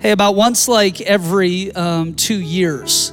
Hey, about once like every 2 years,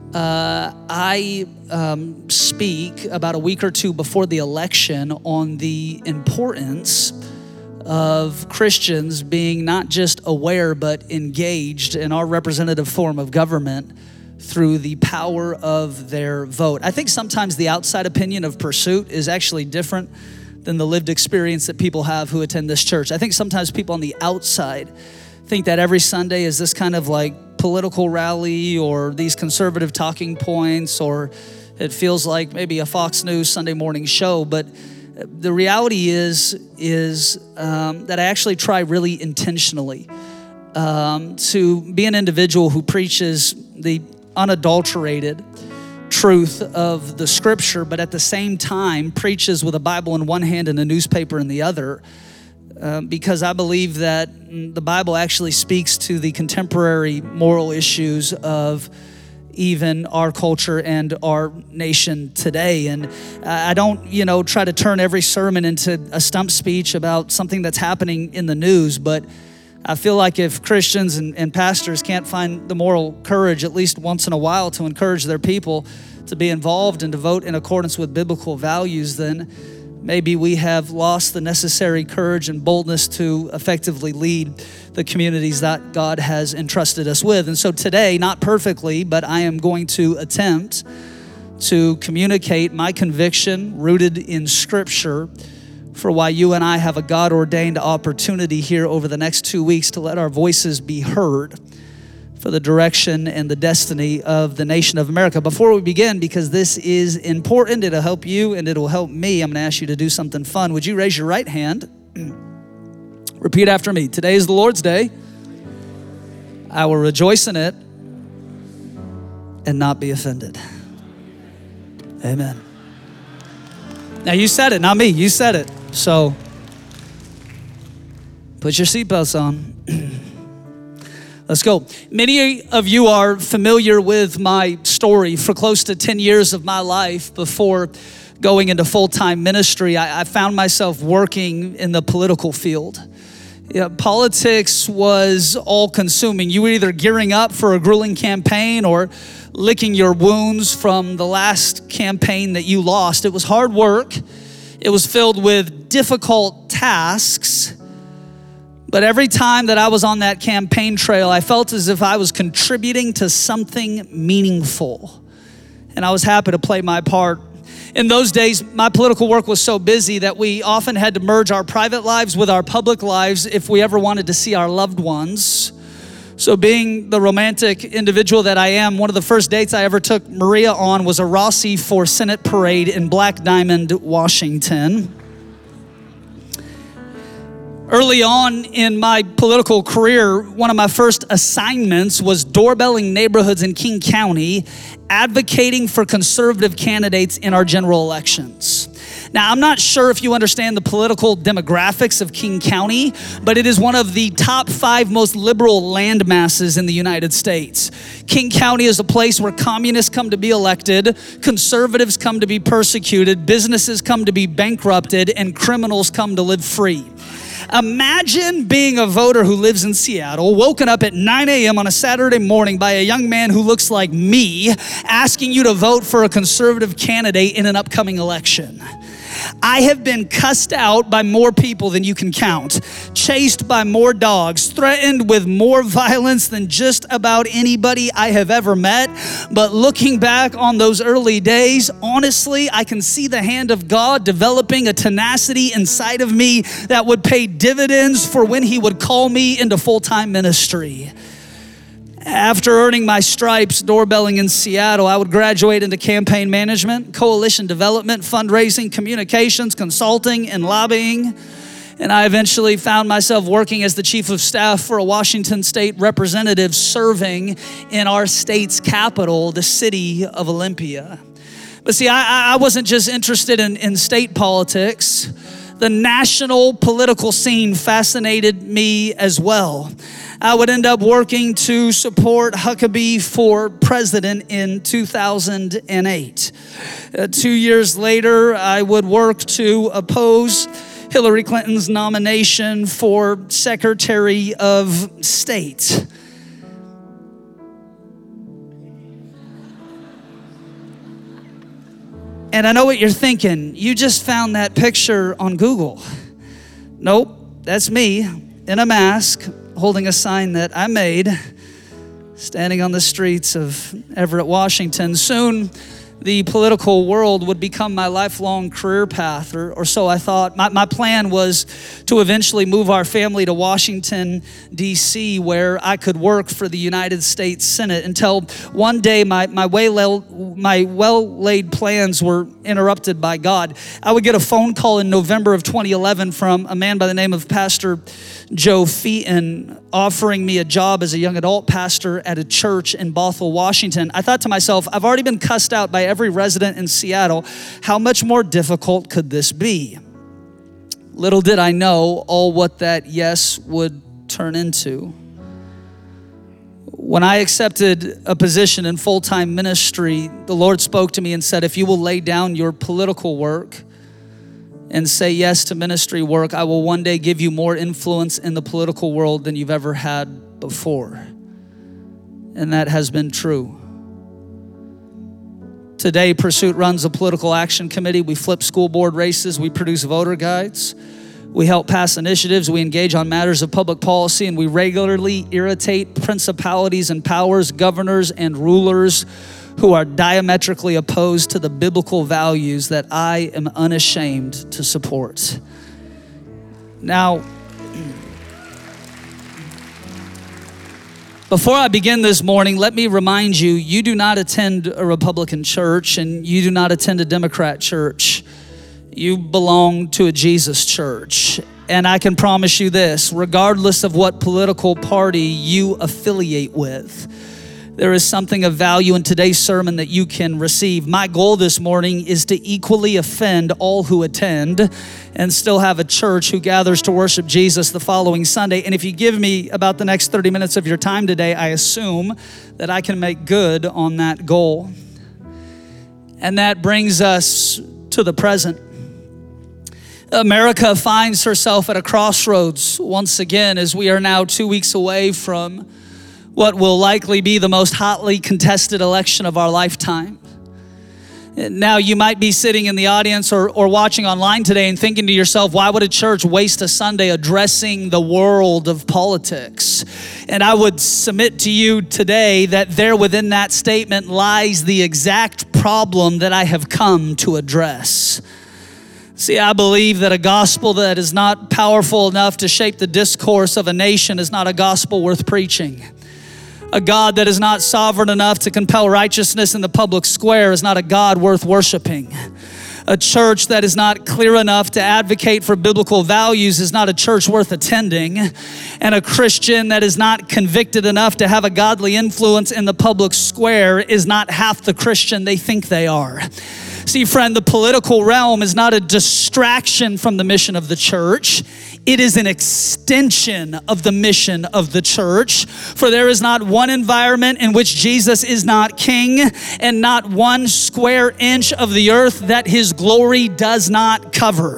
I speak about a week or two before the election on the importance of Christians being not just aware but engaged in our representative form of government through the power of their vote. I think sometimes the outside opinion of Pursuit is actually different than the lived experience that people have who attend this church. I think sometimes people on the outside think that every Sunday is this kind of like political rally or these conservative talking points, or it feels like maybe a Fox News Sunday morning show. But the reality is that I actually try really intentionally to be an individual who preaches the unadulterated truth of the scripture, but at the same time preaches with a Bible in one hand and a newspaper in the other. Because I believe that the Bible actually speaks to the contemporary moral issues of even our culture and our nation today. And I don't, try to turn every sermon into a stump speech about something that's happening in the news, but I feel like if Christians and pastors can't find the moral courage at least once in a while to encourage their people to be involved and to vote in accordance with biblical values, then maybe we have lost the necessary courage and boldness to effectively lead the communities that God has entrusted us with. And so today, not perfectly, but I am going to attempt to communicate my conviction rooted in Scripture for why you and I have a God-ordained opportunity here over the next 2 weeks to let our voices be heard for the direction and the destiny of the nation of America. Before we begin, because this is important, it'll help you and it'll help me, I'm gonna ask you to do something fun. Would you raise your right hand? Repeat after me. Today is the Lord's day. I will rejoice in it and not be offended. Amen. Now you said it, not me, you said it. So put your seatbelts on. Let's go. Many of you are familiar with my story. For close to 10 years of my life before going into full-time ministry, I found myself working in the political field. Politics was all-consuming. You were either gearing up for a grueling campaign or licking your wounds from the last campaign that you lost. It was hard work. It was filled with difficult tasks. But every time that I was on that campaign trail, I felt as if I was contributing to something meaningful. And I was happy to play my part. In those days, my political work was so busy that we often had to merge our private lives with our public lives if we ever wanted to see our loved ones. So being the romantic individual that I am, one of the first dates I ever took Maria on was a Rossi for Senate parade in Black Diamond, Washington. Early on in my political career, one of my first assignments was doorbelling neighborhoods in King County, advocating for conservative candidates in our general elections. Now, I'm not sure if you understand the political demographics of King County, but it is one of the top 5 most liberal land masses in the United States. King County is a place where communists come to be elected, conservatives come to be persecuted, businesses come to be bankrupted, and criminals come to live free. Imagine being a voter who lives in Seattle, woken up at 9 a.m. on a Saturday morning by a young man who looks like me, asking you to vote for a conservative candidate in an upcoming election. I have been cussed out by more people than you can count, chased by more dogs, threatened with more violence than just about anybody I have ever met. But looking back on those early days, honestly, I can see the hand of God developing a tenacity inside of me that would pay dividends for when He would call me into full-time ministry. After earning my stripes doorbelling in Seattle, I would graduate into campaign management, coalition development, fundraising, communications, consulting, and lobbying. And I eventually found myself working as the chief of staff for a Washington state representative serving in our state's capital, the city of Olympia. But see, I wasn't just interested in state politics. The national political scene fascinated me as well. I would end up working to support Huckabee for president in 2008. 2 years later, I would work to oppose Hillary Clinton's nomination for Secretary of State. And I know what you're thinking. You just found that picture on Google. Nope, that's me in a mask holding a sign that I made, standing on the streets of Everett, Washington. Soon, the political world would become my lifelong career path, or so I thought. My plan was to eventually move our family to Washington, D.C., where I could work for the United States Senate, until one day my well-laid plans were interrupted by God. I would get a phone call in November of 2011 from a man by the name of Pastor Joe Featon, offering me a job as a young adult pastor at a church in Bothell, Washington. I thought to myself, I've already been cussed out by every resident in Seattle. How much more difficult could this be? Little did I know all what that yes would turn into. When I accepted a position in full-time ministry, the Lord spoke to me and said, if you will lay down your political work and say yes to ministry work, I will one day give you more influence in the political world than you've ever had before. And that has been true. Today, Pursuit runs a political action committee. We flip school board races. We produce voter guides. We help pass initiatives. We engage on matters of public policy, and we regularly irritate principalities and powers, governors and rulers who are diametrically opposed to the biblical values that I am unashamed to support. Now, before I begin this morning, let me remind you, you do not attend a Republican church and you do not attend a Democrat church. You belong to a Jesus church. And I can promise you this, regardless of what political party you affiliate with, there is something of value in today's sermon that you can receive. My goal this morning is to equally offend all who attend and still have a church who gathers to worship Jesus the following Sunday. And if you give me about the next 30 minutes of your time today, I assume that I can make good on that goal. And that brings us to the present. America finds herself at a crossroads once again, as we are now 2 weeks away from what will likely be the most hotly contested election of our lifetime. Now, you might be sitting in the audience or watching online today and thinking to yourself, why would a church waste a Sunday addressing the world of politics? And I would submit to you today that there within that statement lies the exact problem that I have come to address. See, I believe that a gospel that is not powerful enough to shape the discourse of a nation is not a gospel worth preaching. A God that is not sovereign enough to compel righteousness in the public square is not a God worth worshiping. A church that is not clear enough to advocate for biblical values is not a church worth attending. And a Christian that is not convicted enough to have a godly influence in the public square is not half the Christian they think they are. See, friend, the political realm is not a distraction from the mission of the church. It is an extension of the mission of the church. For there is not one environment in which Jesus is not king, and not one square inch of the earth that his glory does not cover.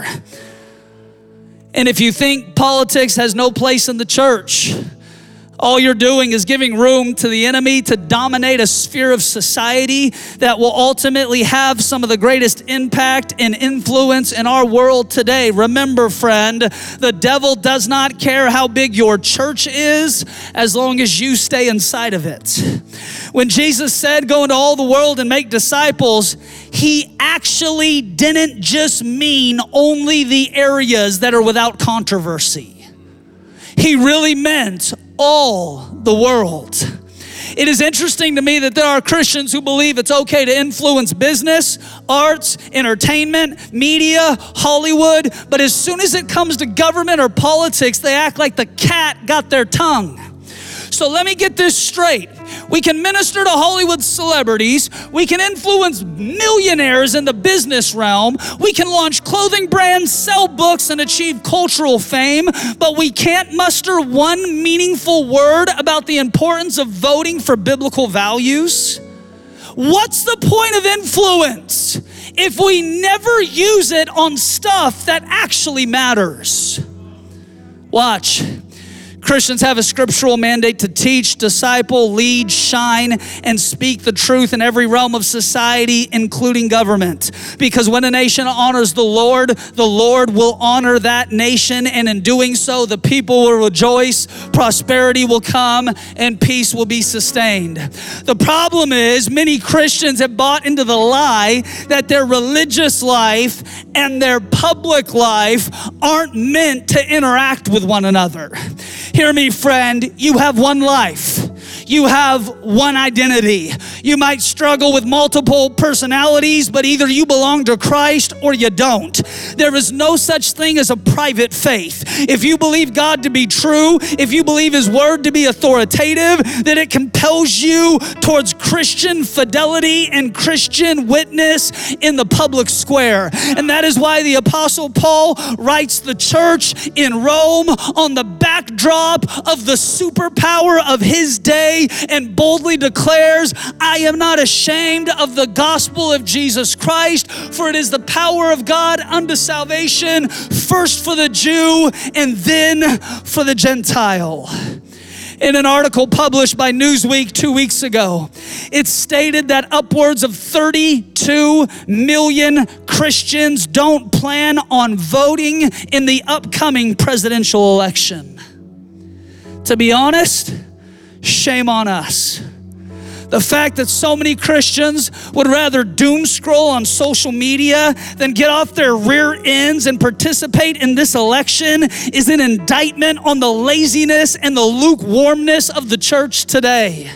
And if you think politics has no place in the church, all you're doing is giving room to the enemy to dominate a sphere of society that will ultimately have some of the greatest impact and influence in our world today. Remember, friend, the devil does not care how big your church is as long as you stay inside of it. When Jesus said, go into all the world and make disciples, he actually didn't just mean only the areas that are without controversy. He really meant all the world. It is interesting to me that there are Christians who believe it's okay to influence business, arts, entertainment, media, Hollywood, but as soon as it comes to government or politics, they act like the cat got their tongue. So let me get this straight. We can minister to Hollywood celebrities. We can influence millionaires in the business realm. We can launch clothing brands, sell books, and achieve cultural fame. But we can't muster one meaningful word about the importance of voting for biblical values. What's the point of influence if we never use it on stuff that actually matters? Watch. Christians have a scriptural mandate to teach, disciple, lead, shine, and speak the truth in every realm of society, including government. Because when a nation honors the Lord will honor that nation, and in doing so, the people will rejoice, prosperity will come, and peace will be sustained. The problem is many Christians have bought into the lie that their religious life and their public life aren't meant to interact with one another. Hear me, friend, you have one life. You have one identity. You might struggle with multiple personalities, but either you belong to Christ or you don't. There is no such thing as a private faith. If you believe God to be true, if you believe His Word to be authoritative, then it compels you towards Christian fidelity and Christian witness in the public square. And that is why the Apostle Paul writes the church in Rome on the backdrop of the superpower of his day and boldly declares, I am not ashamed of the gospel of Jesus Christ, for it is the power of God unto salvation, first for the Jew and then for the Gentile. In an article published by Newsweek 2 weeks ago, it stated that upwards of 32 million Christians don't plan on voting in the upcoming presidential election. To be honest, shame on us. The fact that so many Christians would rather doom scroll on social media than get off their rear ends and participate in this election is an indictment on the laziness and the lukewarmness of the church today.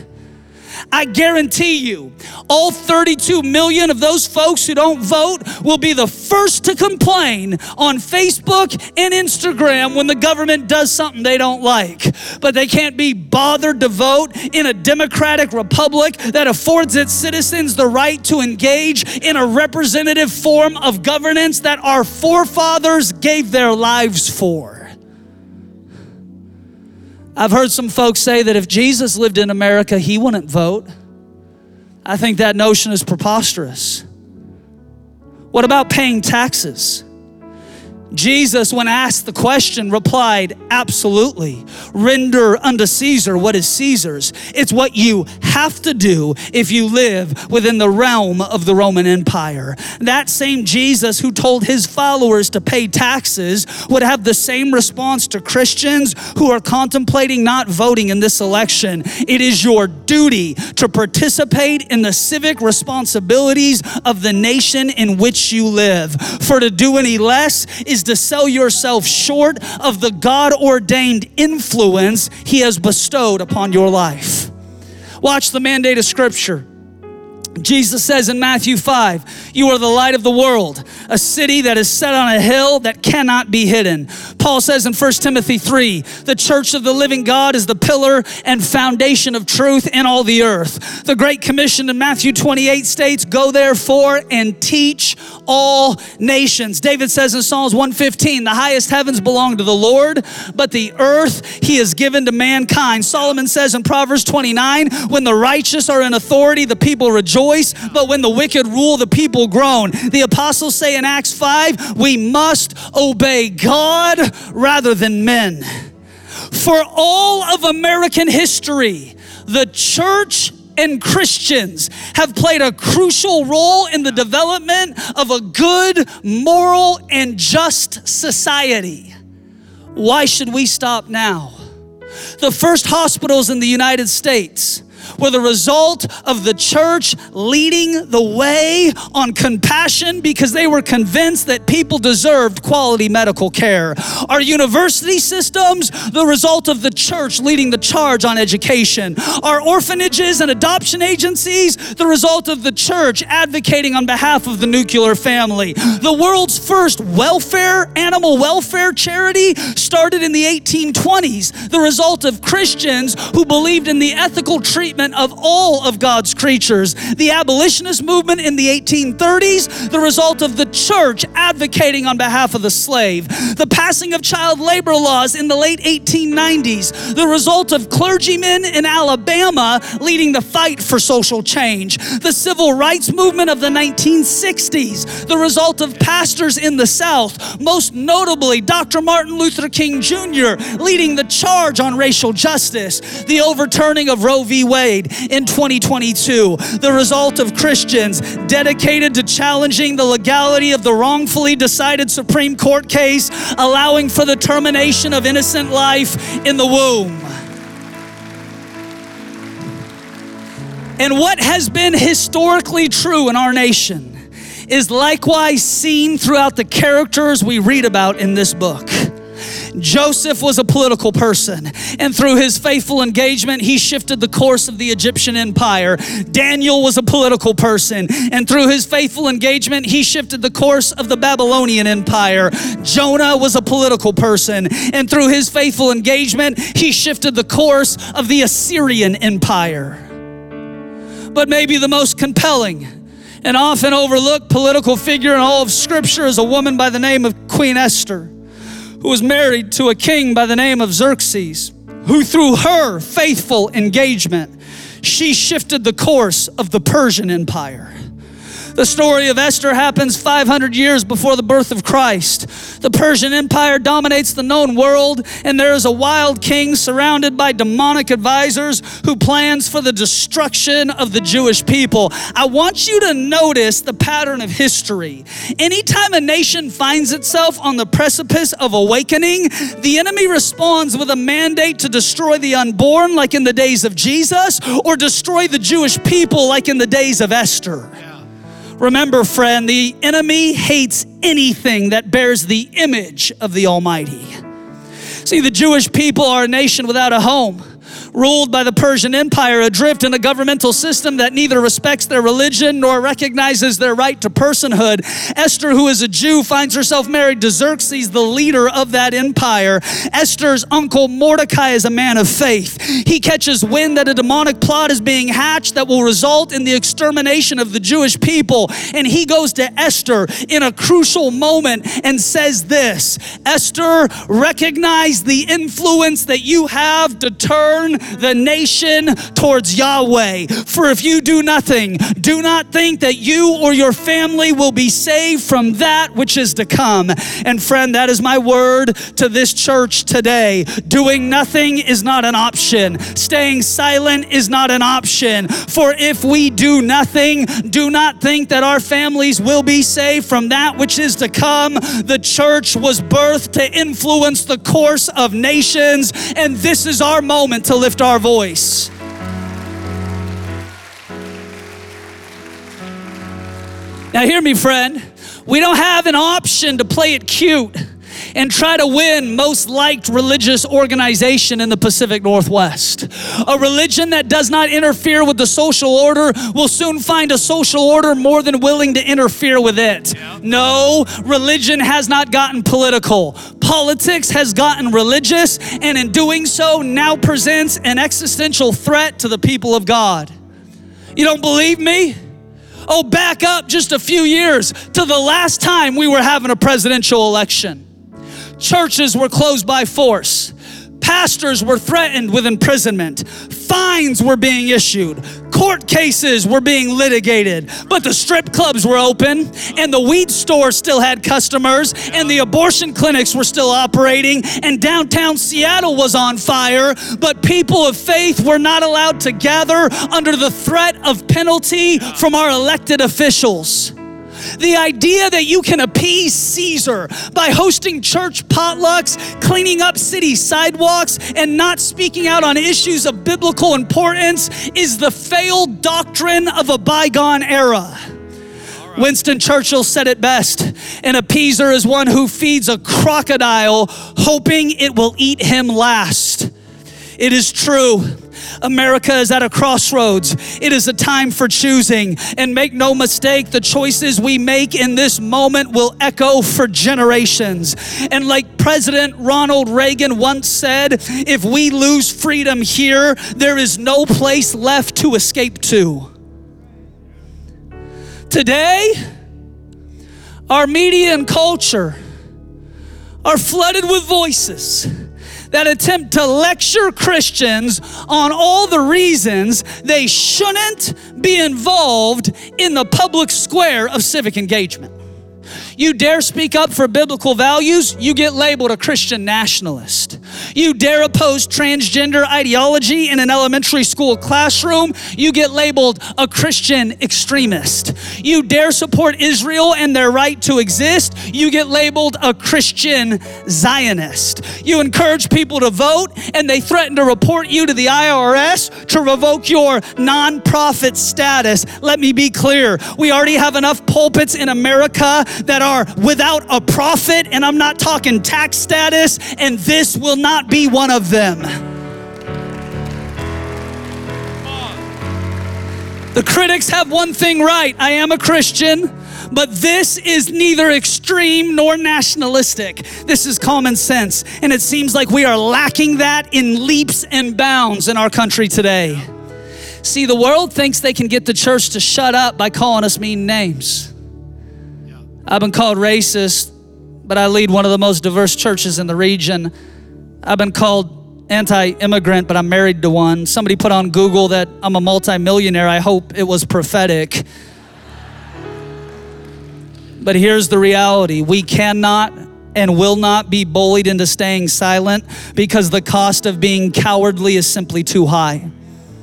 I guarantee you, all 32 million of those folks who don't vote will be the first to complain on Facebook and Instagram when the government does something they don't like. But they can't be bothered to vote in a democratic republic that affords its citizens the right to engage in a representative form of governance that our forefathers gave their lives for. I've heard some folks say that if Jesus lived in America, He wouldn't vote. I think that notion is preposterous. What about paying taxes? Jesus, when asked the question, replied, absolutely. Render unto Caesar what is Caesar's. It's what you have to do if you live within the realm of the Roman Empire. That same Jesus who told His followers to pay taxes would have the same response to Christians who are contemplating not voting in this election. It is your duty to participate in the civic responsibilities of the nation in which you live. For to do any less is to sell yourself short of the God-ordained influence He has bestowed upon your life. Watch the mandate of Scripture. Jesus says in Matthew 5, you are the light of the world, a city that is set on a hill that cannot be hidden. Paul says in 1 Timothy 3, the church of the living God is the pillar and foundation of truth in all the earth. The Great Commission in Matthew 28 states, go therefore and teach all nations. David says in Psalms 115, the highest heavens belong to the Lord, but the earth He has given to mankind. Solomon says in Proverbs 29, when the righteous are in authority, the people rejoice, but when the wicked rule, the people groan. The apostles say in Acts 5, we must obey God rather than men. For all of American history, the church and Christians have played a crucial role in the development of a good, moral, and just society. Why should we stop now? The first hospitals in the United States were the result of the church leading the way on compassion because they were convinced that people deserved quality medical care. Our university systems, the result of the church leading the charge on education. Our orphanages and adoption agencies, the result of the church advocating on behalf of the nuclear family. The world's first animal welfare charity started in the 1820s, the result of Christians who believed in the ethical treatment mistreatment of all of God's creatures. The abolitionist movement in the 1830s, the result of the church advocating on behalf of the slave. The passing of child labor laws in the late 1890s, the result of clergymen in Alabama leading the fight for social change. The civil rights movement of the 1960s, the result of pastors in the South, most notably Dr. Martin Luther King Jr. leading the charge on racial justice. The overturning of Roe v. Wade in 2022, the result of Christians dedicated to challenging the legality of the wrongfully decided Supreme Court case, allowing for the termination of innocent life in the womb. And what has been historically true in our nation is likewise seen throughout the characters we read about in this book. Joseph was a political person, and through his faithful engagement, he shifted the course of the Egyptian empire. Daniel was a political person, and through his faithful engagement, he shifted the course of the Babylonian empire. Jonah was a political person, and through his faithful engagement, he shifted the course of the Assyrian empire. But maybe the most compelling and often overlooked political figure in all of Scripture is a woman by the name of Queen Esther, who was married to a king by the name of Xerxes, who through her faithful engagement, she shifted the course of the Persian Empire. The story of Esther happens 500 years before the birth of Christ. The Persian Empire dominates the known world, and there is a wild king surrounded by demonic advisors who plans for the destruction of the Jewish people. I want you to notice the pattern of history. Anytime a nation finds itself on the precipice of awakening, the enemy responds with a mandate to destroy the unborn, like in the days of Jesus, or destroy the Jewish people, like in the days of Esther. Remember, friend, the enemy hates anything that bears the image of the Almighty. See, the Jewish people are a nation without a home, ruled by the Persian Empire, adrift in a governmental system that neither respects their religion nor recognizes their right to personhood. Esther, who is a Jew, finds herself married to Xerxes, the leader of that empire. Esther's uncle Mordecai is a man of faith. He catches wind that a demonic plot is being hatched that will result in the extermination of the Jewish people, and he goes to Esther in a crucial moment and says this: Esther, recognize the influence that you have to turn the nation towards Yahweh. For if you do nothing, do not think that you or your family will be saved from that which is to come. And friend, that is my word to this church today. Doing nothing is not an option. Staying silent is not an option. For if we do nothing, do not think that our families will be saved from that which is to come. The church was birthed to influence the course of nations, and this is our moment to lift our voice. Now hear me, friend. We don't have an option to play it cute and try to win most liked religious organization in the Pacific Northwest. A religion that does not interfere with the social order will soon find a social order more than willing to interfere with it. Yeah. No, religion has not gotten political. Politics has gotten religious, and in doing so now presents an existential threat to the people of God. You don't believe me? Oh, back up just a few years to the last time we were having a presidential election. Churches were closed by force. Pastors were threatened with imprisonment. Fines were being issued. Court cases were being litigated. But the strip clubs were open, and the weed stores still had customers, and the abortion clinics were still operating, and downtown Seattle was on fire. But people of faith were not allowed to gather under the threat of penalty from our elected officials. The idea that you can appease Caesar by hosting church potlucks, cleaning up city sidewalks, and not speaking out on issues of biblical importance is the failed doctrine of a bygone era. Winston Churchill said it best: an appeaser is one who feeds a crocodile hoping it will eat him last. It is true. America is at a crossroads. It is a time for choosing. And make no mistake, the choices we make in this moment will echo for generations. And like President Ronald Reagan once said, if we lose freedom here, there is no place left to escape to. Today, our media and culture are flooded with voices that attempt to lecture Christians on all the reasons they shouldn't be involved in the public square of civic engagement. You dare speak up for biblical values, you get labeled a Christian nationalist. You dare oppose transgender ideology in an elementary school classroom, you get labeled a Christian extremist. You dare support Israel and their right to exist, you get labeled a Christian Zionist. You encourage people to vote and they threaten to report you to the IRS to revoke your nonprofit status. Let me be clear, we already have enough pulpits in America that are without a profit, and I'm not talking tax status, and this will not be one of them. The critics have one thing right. I am a Christian, but this is neither extreme nor nationalistic. This is common sense, and it seems like we are lacking that in leaps and bounds in our country today. See, the world thinks they can get the church to shut up by calling us mean names. I've been called racist, but I lead one of the most diverse churches in the region. I've been called anti-immigrant, but I'm married to one. Somebody put on Google that I'm a multimillionaire. I hope it was prophetic. But here's the reality. We cannot and will not be bullied into staying silent because the cost of being cowardly is simply too high.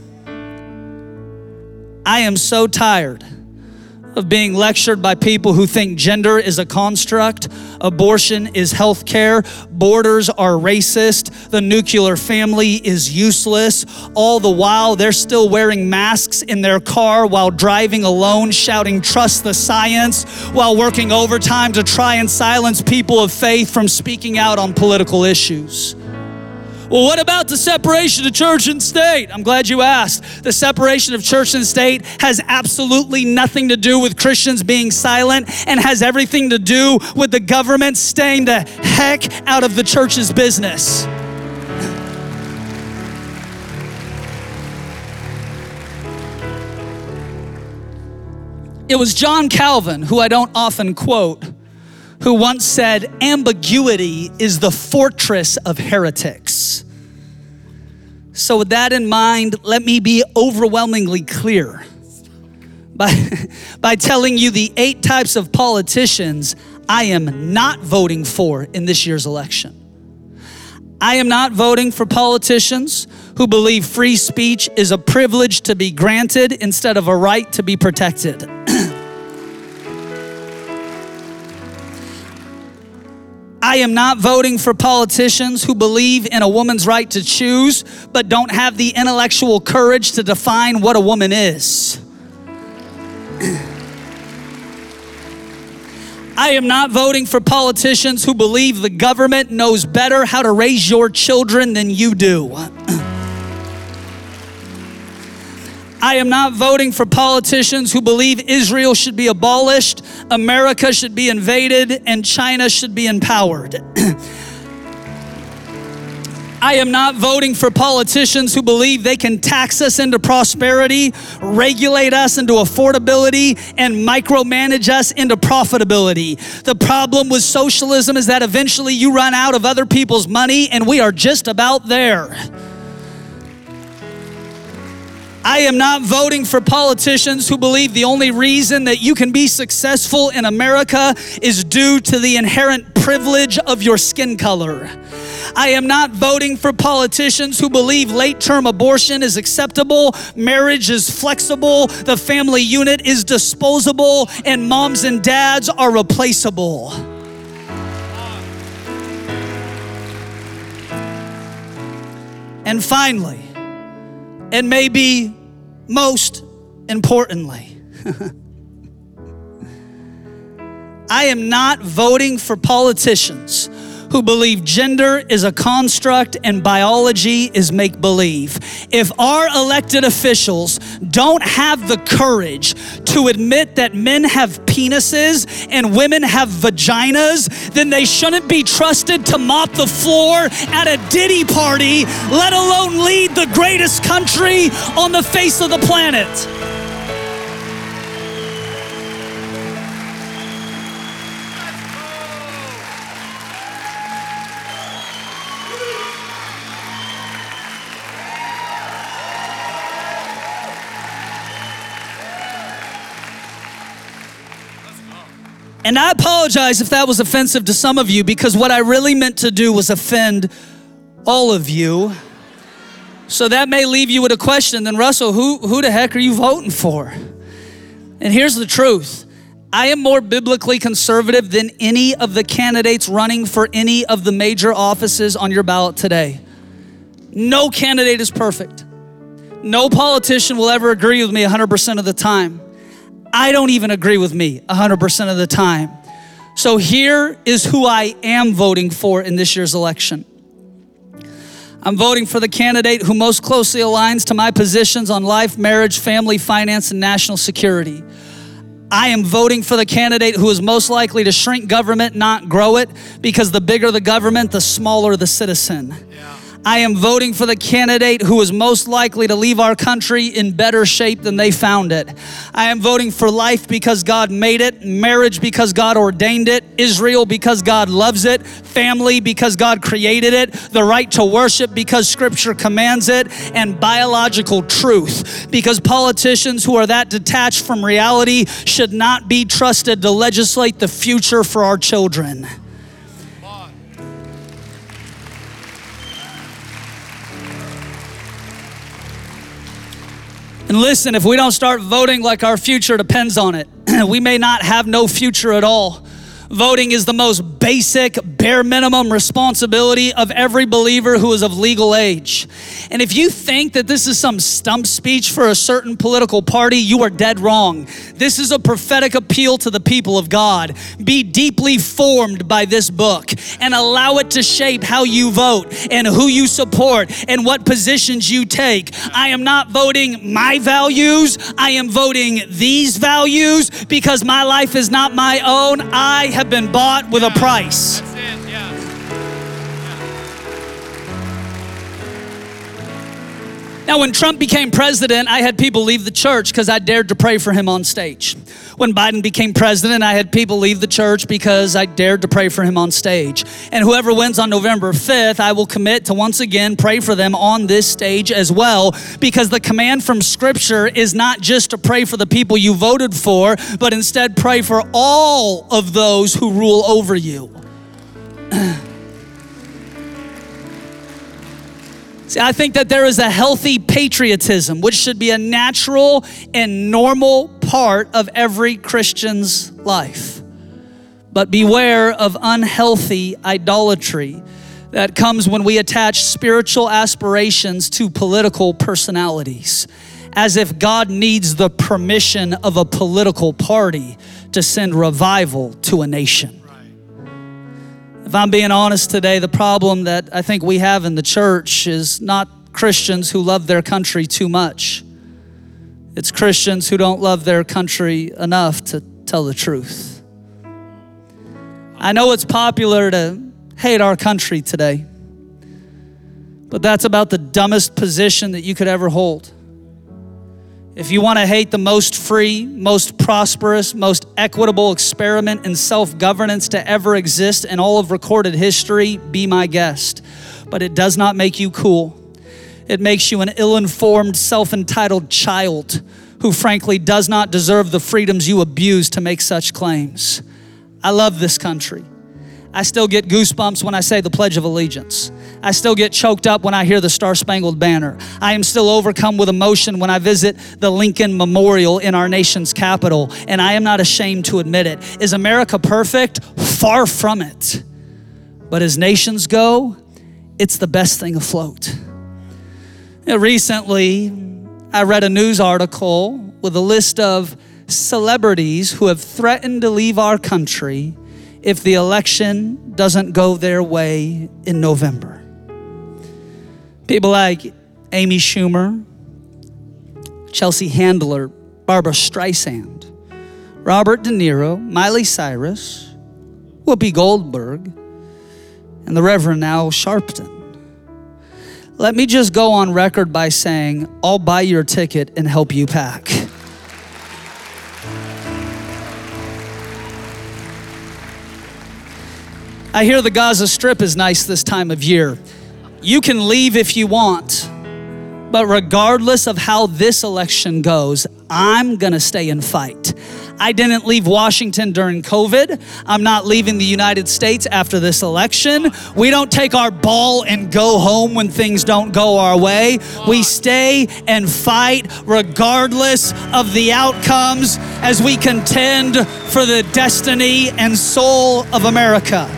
I am so tired of being lectured by people who think gender is a construct, abortion is health care, borders are racist, the nuclear family is useless. All the while, they're still wearing masks in their car while driving alone, shouting, "Trust the science," while working overtime to try and silence people of faith from speaking out on political issues. Well, what about the separation of church and state? I'm glad you asked. The separation of church and state has absolutely nothing to do with Christians being silent and has everything to do with the government staying the heck out of the church's business. It was John Calvin, who I don't often quote, who once said, ambiguity is the fortress of heretics. So with that in mind, let me be overwhelmingly clear by telling you the 8 types of politicians I am not voting for in this year's election. I am not voting for politicians who believe free speech is a privilege to be granted instead of a right to be protected. I am not voting for politicians who believe in a woman's right to choose, but don't have the intellectual courage to define what a woman is. I am not voting for politicians who believe the government knows better how to raise your children than you do. I am not voting for politicians who believe Israel should be abolished, America should be invaded, and China should be empowered. I am not voting for politicians who believe they can tax us into prosperity, regulate us into affordability, and micromanage us into profitability. The problem with socialism is that eventually you run out of other people's money, and we are just about there. I am not voting for politicians who believe the only reason that you can be successful in America is due to the inherent privilege of your skin color. I am not voting for politicians who believe late-term abortion is acceptable, marriage is flexible, the family unit is disposable, and moms and dads are replaceable. And finally, and maybe most importantly, I am not voting for politicians who believe gender is a construct and biology is make-believe. If our elected officials don't have the courage to admit that men have penises and women have vaginas, then they shouldn't be trusted to mop the floor at a Diddy party, let alone lead the greatest country on the face of the planet. And I apologize if that was offensive to some of you, because what I really meant to do was offend all of you. So that may leave you with a question, then Russell, who the heck are you voting for? And here's the truth. I am more biblically conservative than any of the candidates running for any of the major offices on your ballot today. No candidate is perfect. No politician will ever agree with me 100% of the time. I don't even agree with me 100% of the time. So here is who I am voting for in this year's election. I'm voting for the candidate who most closely aligns to my positions on life, marriage, family, finance, and national security. I am voting for the candidate who is most likely to shrink government, not grow it, because the bigger the government, the smaller the citizen. Yeah. I am voting for the candidate who is most likely to leave our country in better shape than they found it. I am voting for life because God made it, marriage because God ordained it, Israel because God loves it, family because God created it, the right to worship because Scripture commands it, and biological truth because politicians who are that detached from reality should not be trusted to legislate the future for our children. And listen, if we don't start voting like our future depends on it, we may not have no future at all. Voting is the most basic, bare minimum responsibility of every believer who is of legal age. And if you think that this is some stump speech for a certain political party, you are dead wrong. This is a prophetic appeal to the people of God. Be deeply formed by this book and allow it to shape how you vote and who you support and what positions you take. I am not voting my values. I am voting these values because my life is not my own. I have been bought with a price. That's it, yeah. Now, when Trump became president, I had people leave the church because I dared to pray for him on stage. When Biden became president, I had people leave the church because I dared to pray for him on stage. And whoever wins on November 5th, I will commit to once again pray for them on this stage as well, because the command from Scripture is not just to pray for the people you voted for, but instead pray for all of those who rule over you. See, I think that there is a healthy patriotism, which should be a natural and normal part of every Christian's life. But beware of unhealthy idolatry that comes when we attach spiritual aspirations to political personalities, as if God needs the permission of a political party to send revival to a nation. If I'm being honest today, the problem that I think we have in the church is not Christians who love their country too much. It's Christians who don't love their country enough to tell the truth. I know it's popular to hate our country today, but that's about the dumbest position that you could ever hold. If you want to hate the most free, most prosperous, most equitable experiment in self-governance to ever exist in all of recorded history, be my guest. But it does not make you cool. It makes you an ill-informed, self-entitled child who frankly does not deserve the freedoms you abuse to make such claims. I love this country. I still get goosebumps when I say the Pledge of Allegiance. I still get choked up when I hear the Star-Spangled Banner. I am still overcome with emotion when I visit the Lincoln Memorial in our nation's capital, and I am not ashamed to admit it. Is America perfect? Far from it. But as nations go, it's the best thing afloat. Recently, I read a news article with a list of celebrities who have threatened to leave our country if the election doesn't go their way in November. People like Amy Schumer, Chelsea Handler, Barbara Streisand, Robert De Niro, Miley Cyrus, Whoopi Goldberg, and the Reverend Al Sharpton. Let me just go on record by saying, I'll buy your ticket and help you pack. I hear the Gaza Strip is nice this time of year. You can leave if you want, but regardless of how this election goes, I'm gonna stay and fight. I didn't leave Washington during COVID. I'm not leaving the United States after this election. We don't take our ball and go home when things don't go our way. We stay and fight regardless of the outcomes as we contend for the destiny and soul of America.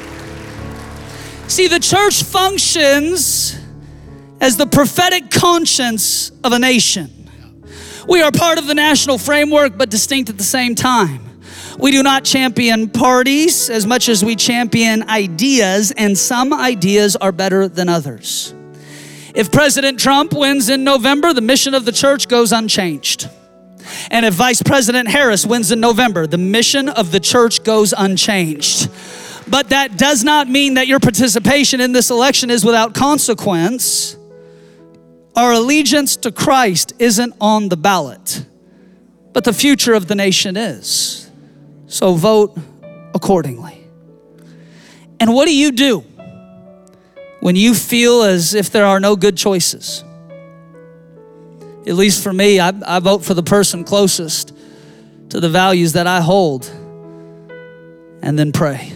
See, the church functions as the prophetic conscience of a nation. We are part of the national framework, but distinct at the same time. We do not champion parties as much as we champion ideas, and some ideas are better than others. If President Trump wins in November, the mission of the church goes unchanged. And if Vice President Harris wins in November, the mission of the church goes unchanged. But that does not mean that your participation in this election is without consequence. Our allegiance to Christ isn't on the ballot, but the future of the nation is. So vote accordingly. And what do you do when you feel as if there are no good choices? At least for me, I vote for the person closest to the values that I hold, and then pray.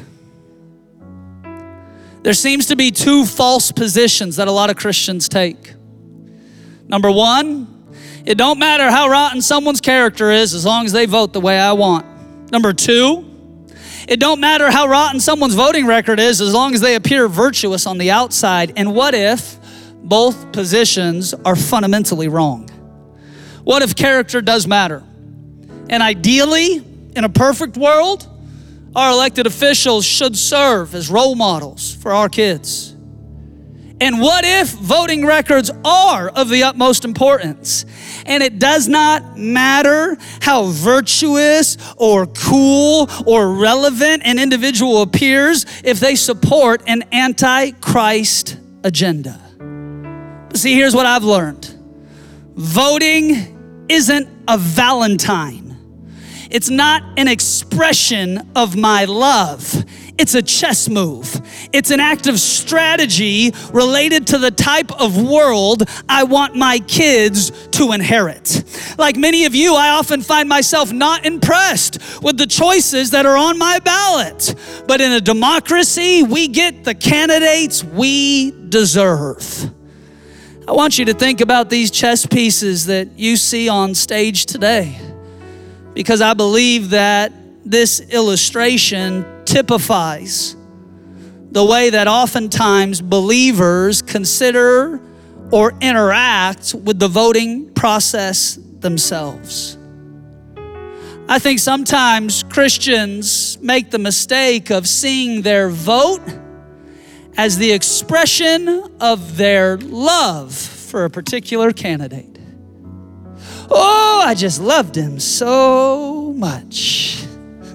There seems to be two false positions that a lot of Christians take. Number one, it don't matter how rotten someone's character is as long as they vote the way I want. Number two, it don't matter how rotten someone's voting record is as long as they appear virtuous on the outside. And what if both positions are fundamentally wrong? What if character does matter? And ideally, in a perfect world, our elected officials should serve as role models for our kids. And what if voting records are of the utmost importance? And it does not matter how virtuous or cool or relevant an individual appears if they support an anti-Christ agenda. But see, here's what I've learned. Voting isn't a Valentine. It's not an expression of my love. It's a chess move. It's an act of strategy related to the type of world I want my kids to inherit. Like many of you, I often find myself not impressed with the choices that are on my ballot. But in a democracy, we get the candidates we deserve. I want you to think about these chess pieces that you see on stage today, because I believe that this illustration typifies the way that oftentimes believers consider or interact with the voting process themselves. I think sometimes Christians make the mistake of seeing their vote as the expression of their love for a particular candidate. Oh, I just loved him so much.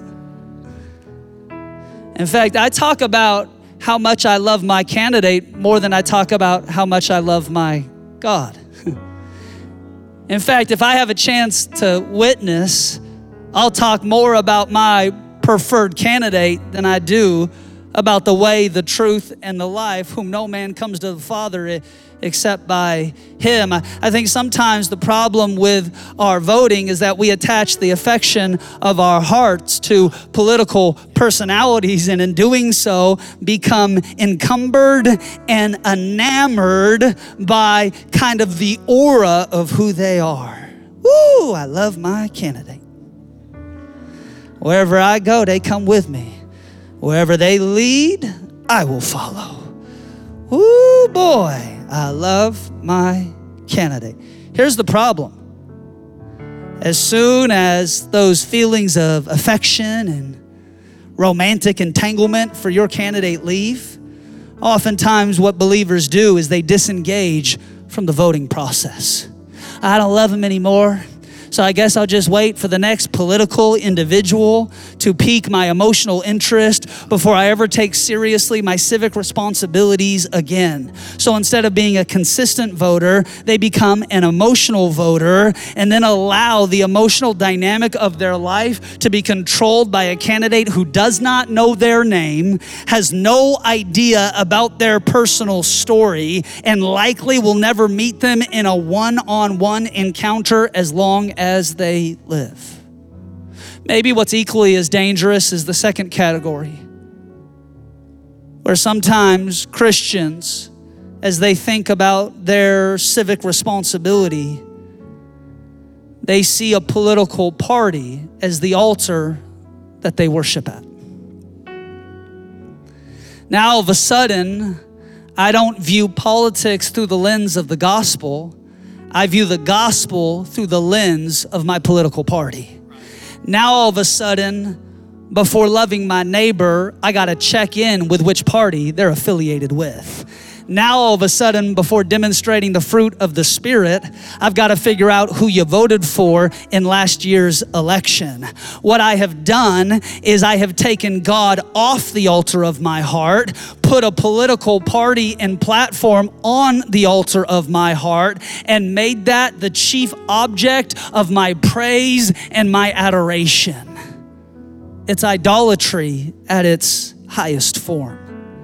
In fact, I talk about how much I love my candidate more than I talk about how much I love my God. In fact, if I have a chance to witness, I'll talk more about my preferred candidate than I do about the way, the truth, and the life, whom no man comes to the Father except by him. I think sometimes the problem with our voting is that we attach the affection of our hearts to political personalities, and in doing so become encumbered and enamored by kind of the aura of who they are. Woo, I love my candidate. Wherever I go, they come with me. Wherever they lead, I will follow. Ooh, boy, I love my candidate. Here's the problem. As soon as those feelings of affection and romantic entanglement for your candidate leave, oftentimes what believers do is they disengage from the voting process. I don't love him anymore, so I guess I'll just wait for the next political individual to pique my emotional interest before I ever take seriously my civic responsibilities again. So instead of being a consistent voter, they become an emotional voter and then allow the emotional dynamic of their life to be controlled by a candidate who does not know their name, has no idea about their personal story, and likely will never meet them in a one-on-one encounter as long as they live. Maybe what's equally as dangerous is the second category, where sometimes Christians, as they think about their civic responsibility, they see a political party as the altar that they worship at. Now, all of a sudden, I don't view politics through the lens of the gospel. I view the gospel through the lens of my political party. Now, all of a sudden, before loving my neighbor, I got to check in with which party they're affiliated with. Now, all of a sudden, before demonstrating the fruit of the Spirit, I've got to figure out who you voted for in last year's election. What I have done is I have taken God off the altar of my heart, put a political party and platform on the altar of my heart, and made that the chief object of my praise and my adoration. It's idolatry at its highest form.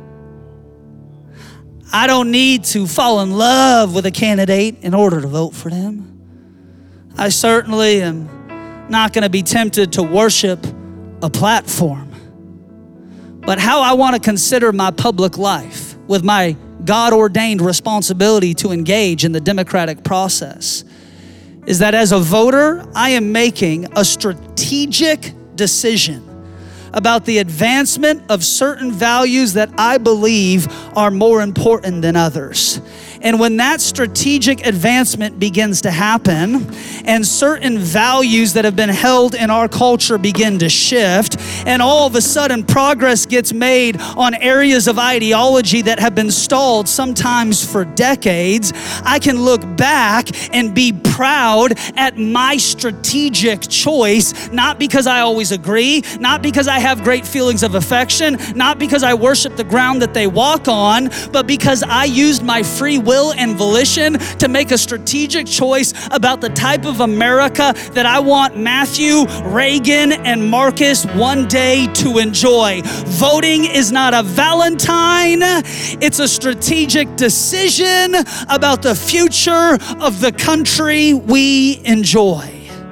I don't need to fall in love with a candidate in order to vote for them. I certainly am not going to be tempted to worship a platform. But how I want to consider my public life with my God-ordained responsibility to engage in the democratic process is that as a voter, I am making a strategic decision about the advancement of certain values that I believe are more important than others. And when that strategic advancement begins to happen and certain values that have been held in our culture begin to shift, and all of a sudden progress gets made on areas of ideology that have been stalled sometimes for decades, I can look back and be proud at my strategic choice, not because I always agree, not because I have great feelings of affection, not because I worship the ground that they walk on, but because I used my free will and volition to make a strategic choice about the type of America that I want Matthew, Reagan, and Marcus one day to enjoy. Voting is not a Valentine. It's a strategic decision about the future of the country we enjoy.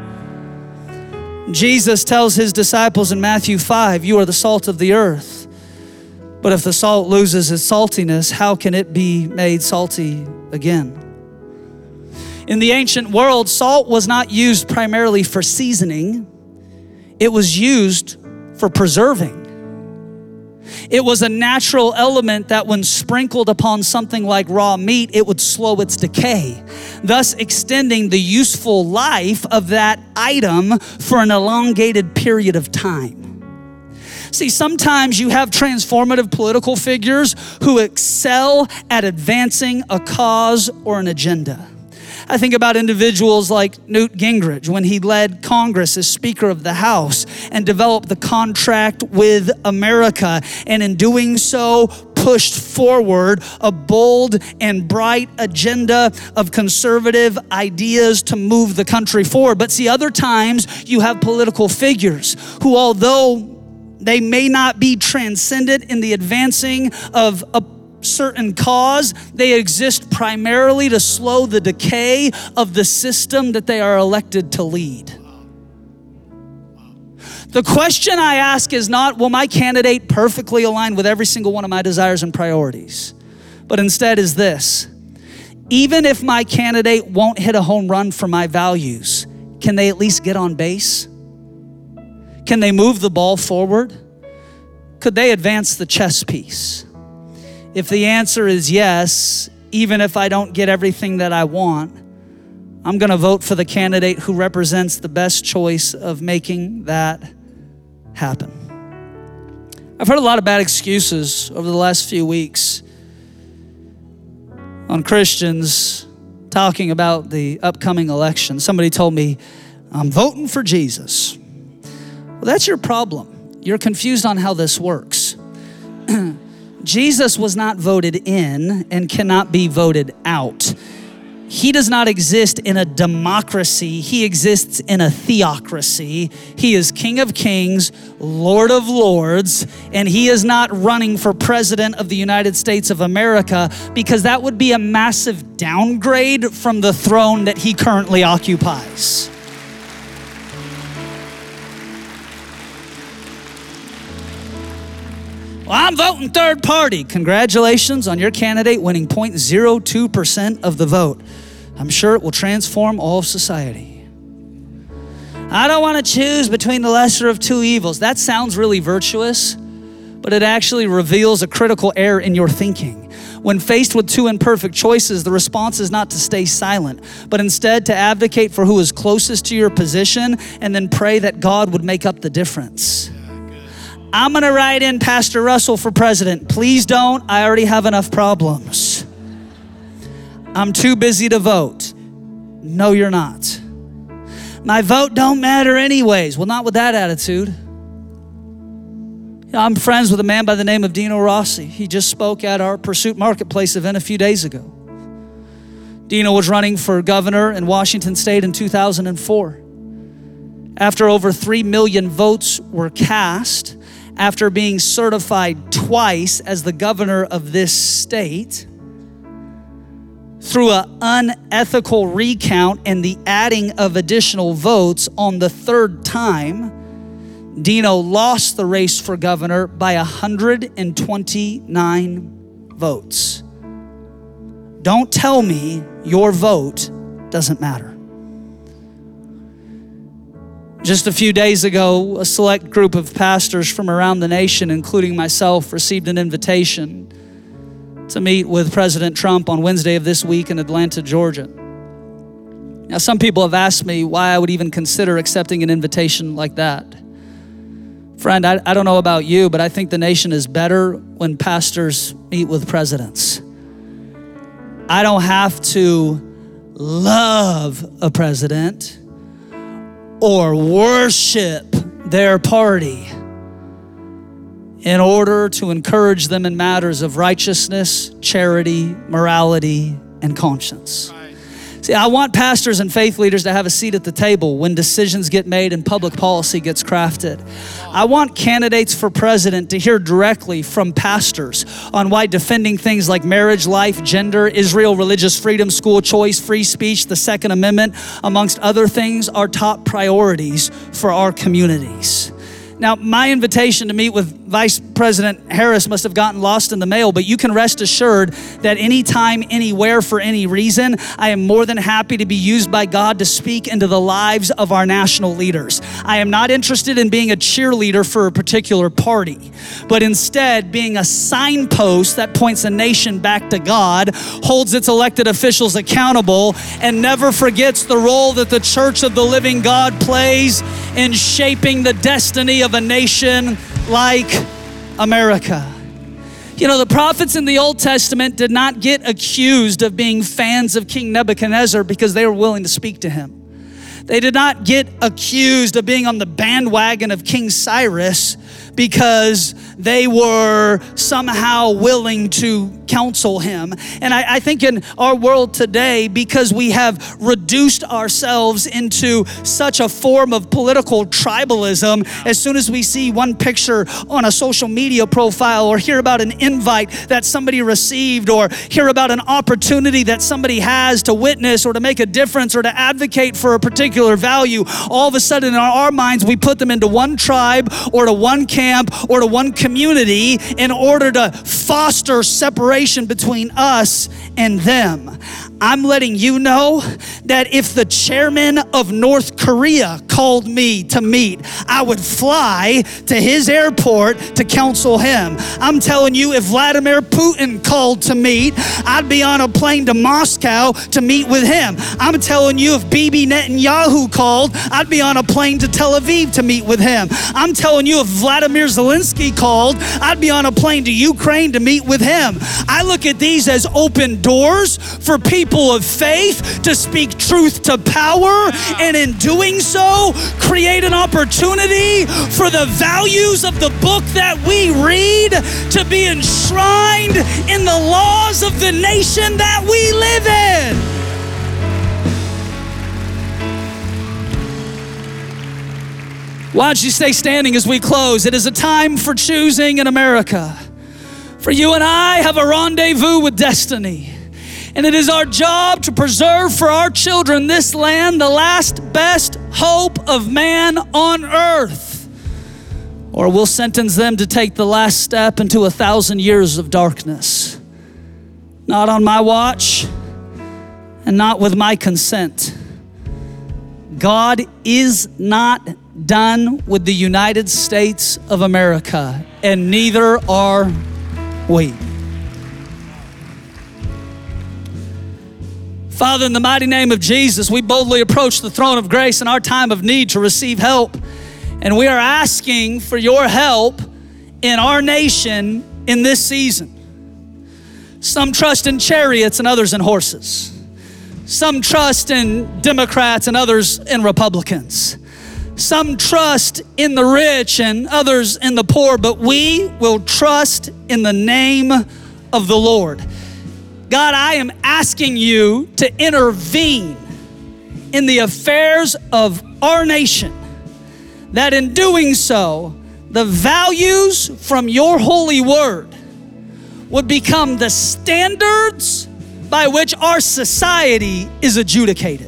Jesus tells his disciples in Matthew 5, "You are the salt of the earth. But if the salt loses its saltiness, how can it be made salty again?" In the ancient world, salt was not used primarily for seasoning. It was used for preserving. It was a natural element that when sprinkled upon something like raw meat, it would slow its decay, thus extending the useful life of that item for an elongated period of time. See, sometimes you have transformative political figures who excel at advancing a cause or an agenda. I think about individuals like Newt Gingrich when he led Congress as Speaker of the House and developed the Contract with America, and in doing so, pushed forward a bold and bright agenda of conservative ideas to move the country forward. But see, other times you have political figures who, although they may not be transcendent in the advancing of a certain cause, they exist primarily to slow the decay of the system that they are elected to lead. The question I ask is not, will my candidate perfectly align with every single one of my desires and priorities? But instead is this: even if my candidate won't hit a home run for my values, can they at least get on base? Can they move the ball forward? Could they advance the chess piece? If the answer is yes, even if I don't get everything that I want, I'm going to vote for the candidate who represents the best choice of making that happen. I've heard a lot of bad excuses over the last few weeks on Christians talking about the upcoming election. Somebody told me, I'm voting for Jesus. Well, that's your problem. You're confused on how this works. Jesus was not voted in and cannot be voted out. He does not exist in a democracy. He exists in a theocracy. He is King of Kings, Lord of Lords, and he is not running for president of the United States of America because that would be a massive downgrade from the throne that he currently occupies. Well, I'm voting third party. Congratulations on your candidate winning 0.02% of the vote. I'm sure it will transform all of society. I don't want to choose between the lesser of two evils. That sounds really virtuous, but it actually reveals a critical error in your thinking. When faced with two imperfect choices, the response is not to stay silent, but instead to advocate for who is closest to your position and then pray that God would make up the difference. I'm gonna write in Pastor Russell for president. Please don't, I already have enough problems. I'm too busy to vote. No, you're not. My vote don't matter anyways. Well, not with that attitude. I'm friends with a man by the name of Dino Rossi. He just spoke at our Pursuit Marketplace event a few days ago. Dino was running for governor in Washington State in 2004. After over 3 million votes were cast, after being certified twice as the governor of this state, through an unethical recount and the adding of additional votes on the third time, Dino lost the race for governor by 129 votes. Don't tell me your vote doesn't matter. Just a few days ago, a select group of pastors from around the nation, including myself, received an invitation to meet with President Trump on Wednesday of this week in Atlanta, Georgia. Now, some people have asked me why I would even consider accepting an invitation like that. Friend, I don't know about you, but I think the nation is better when pastors meet with presidents. I don't have to love a president or worship their party in order to encourage them in matters of righteousness, charity, morality, and conscience. See, I want pastors and faith leaders to have a seat at the table when decisions get made and public policy gets crafted. I want candidates for president to hear directly from pastors on why defending things like marriage, life, gender, Israel, religious freedom, school choice, free speech, the Second Amendment, amongst other things, are top priorities for our communities. Now, my invitation to meet with Vice President Harris must have gotten lost in the mail, but you can rest assured that anytime, anywhere, for any reason, I am more than happy to be used by God to speak into the lives of our national leaders. I am not interested in being a cheerleader for a particular party, but instead being a signpost that points a nation back to God, holds its elected officials accountable, and never forgets the role that the Church of the Living God plays in shaping the destiny of a nation like America. You know, the prophets in the Old Testament did not get accused of being fans of King Nebuchadnezzar because they were willing to speak to him. They did not get accused of being on the bandwagon of King Cyrus because they were somehow willing to counsel him. And I think in our world today, because we have reduced ourselves into such a form of political tribalism, as soon as we see one picture on a social media profile or hear about an invite that somebody received or hear about an opportunity that somebody has to witness or to make a difference or to advocate for a particular value, all of a sudden in our minds we put them into one tribe or to one camp or to one community in order to foster separation between us and them. I'm letting you know that if the chairman of North Korea called me to meet, I would fly to his airport to counsel him. I'm telling you, if Vladimir Putin called to meet, I'd be on a plane to Moscow to meet with him. I'm telling you, if Bibi Netanyahu called, I'd be on a plane to Tel Aviv to meet with him. I'm telling you, if Vladimir Zelensky called, I'd be on a plane to Ukraine to meet with him. I look at these as open doors for people of faith to speak truth to power, and in doing so, create an opportunity for the values of the book that we read to be enshrined in the laws of the nation that we live in. Why don't you stay standing as we close? It is a time for choosing in America. For you and I have a rendezvous with destiny. And it is our job to preserve for our children this land, the last best hope of man on earth. Or we'll sentence them to take the last step into 1,000 years of darkness. Not on my watch and not with my consent. God is not done with the United States of America, and neither are we. Father, in the mighty name of Jesus, we boldly approach the throne of grace in our time of need to receive help. And we are asking for your help in our nation in this season. Some trust in chariots and others in horses. Some trust in Democrats and others in Republicans. Some trust in the rich and others in the poor, but we will trust in the name of the Lord. God, I am asking you to intervene in the affairs of our nation, that in doing so, the values from your holy word would become the standards by which our society is adjudicated.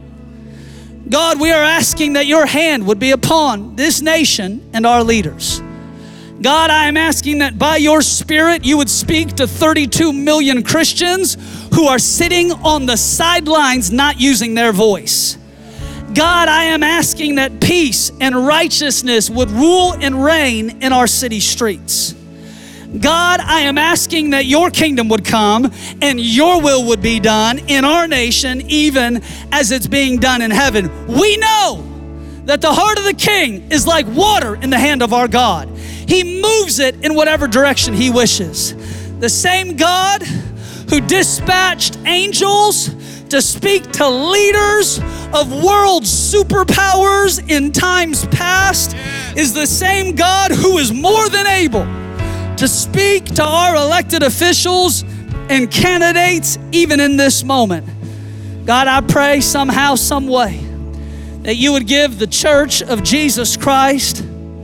God, we are asking that your hand would be upon this nation and our leaders. God, I am asking that by your Spirit, you would speak to 32 million Christians who are sitting on the sidelines not using their voice. God, I am asking that peace and righteousness would rule and reign in our city streets. God, I am asking that your kingdom would come and your will would be done in our nation, even as it's being done in heaven. We know that the heart of the king is like water in the hand of our God. He moves it in whatever direction he wishes. The same God who dispatched angels to speak to leaders of world superpowers in times past is the same God who is more than able to speak to our elected officials and candidates even in this moment. God, I pray somehow, some way, that you would give the Church of Jesus Christ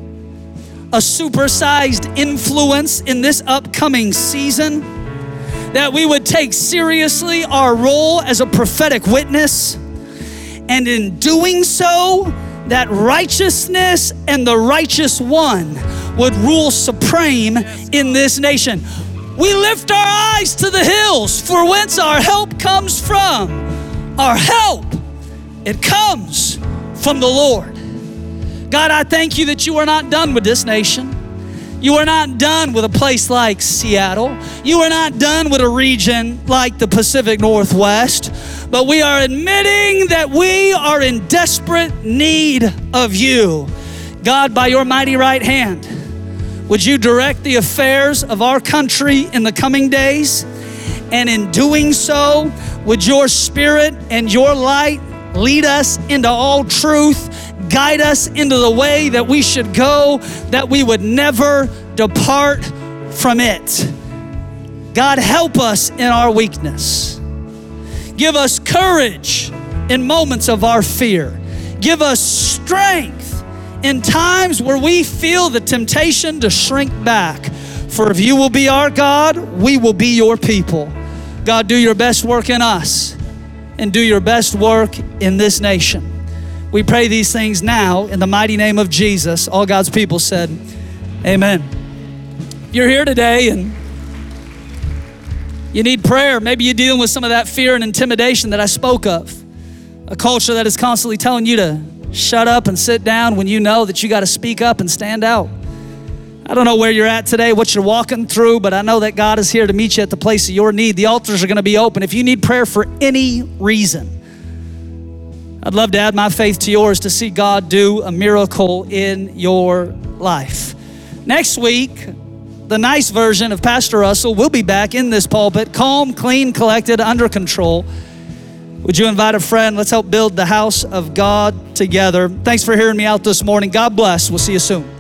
a supersized influence in this upcoming season, that we would take seriously our role as a prophetic witness, and in doing so, that righteousness and the righteous one would rule supreme in this nation. We lift our eyes to the hills, for whence our help comes from. Our help, it comes from the Lord. God, I thank you that you are not done with this nation. You are not done with a place like Seattle. You are not done with a region like the Pacific Northwest. But we are admitting that we are in desperate need of you. God, by your mighty right hand, would you direct the affairs of our country in the coming days? And in doing so, would your Spirit and your light lead us into all truth, guide us into the way that we should go, that we would never depart from it. God, help us in our weakness. Give us courage in moments of our fear. Give us strength in times where we feel the temptation to shrink back. For if you will be our God, we will be your people. God, do your best work in us and do your best work in this nation. We pray these things now in the mighty name of Jesus. All God's people said, amen. If you're here today and you need prayer, maybe you're dealing with some of that fear and intimidation that I spoke of, a culture that is constantly telling you to shut up and sit down when you know that you got to speak up and stand out. I don't know where you're at today, what you're walking through, but I know that God is here to meet you at the place of your need. The altars are going to be open. If you need prayer for any reason, I'd love to add my faith to yours to see God do a miracle in your life. Next week, the nice version of Pastor Russell will be back in this pulpit, calm, clean, collected, under control. Would you invite a friend? Let's help build the house of God together. Thanks for hearing me out this morning. God bless. We'll see you soon.